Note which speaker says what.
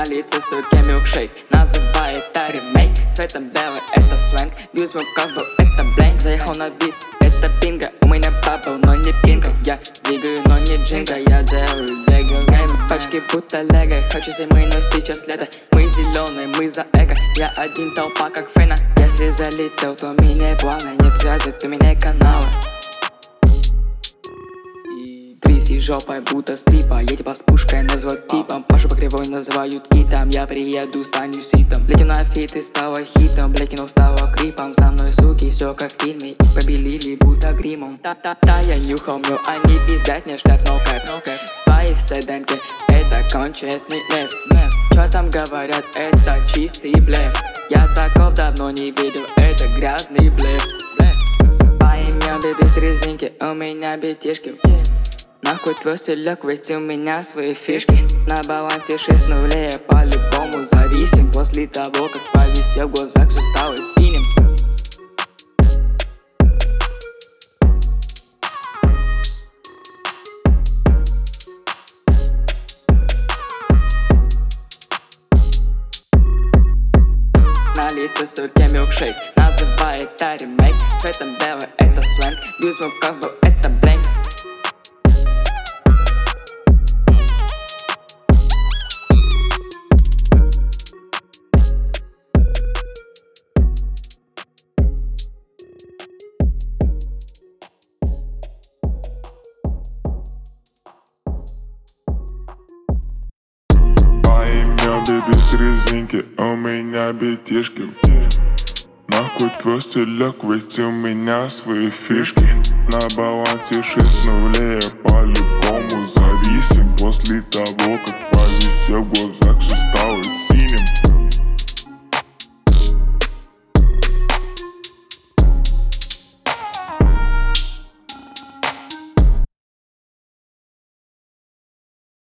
Speaker 1: лице суки милкшейк, называй это ремейк. Цветом белый это сленг, бью звуков был это бленк. Заехал на бит, это пинга, у меня бабл, но не пинга. Я двигаю, но не джинга, я делаю дегл гейм. Пачки будто лего, хочу зимы, но сейчас лето. Мы зеленые, мы за эго, я один, толпа как фена. Если залетел, то меня планы, нет связи, то меня каналы. Тряси жопой, будто стрипа. Я тебя с пушкой назвал типом. Пашу по кривой называют китом. Я приеду, стану ситом. Летю на фит и стала хитом. Блекинул стала крипом. За мной суки, все как в фильме. И побелили будто гримом. Та-та-та, я нюхал мил, они пиздят мне шляп, no cap. Твои все демки, это кончетный меф. Чё там говорят, это чистый блеф. Я таков давно не видел, это грязный блеф. Поймем, беби, с резинки, у меня битишки. Нахуй твой стилек, ведь у меня свои фишки. На балансе 6 нулей, я по-любому зависим. После того, как повисел в глазах, все стало синим. На лице суки милкшейк, называй это ремейк. Цветом белый это сленг, бью звуков был это бленк.
Speaker 2: Беби, с резинки, у меня битишки. Нахуй твой стилек, ведь у меня свои фишки. На балансе 6 нулей, я по-любому зависим. После того, как повисел в глазах, все стало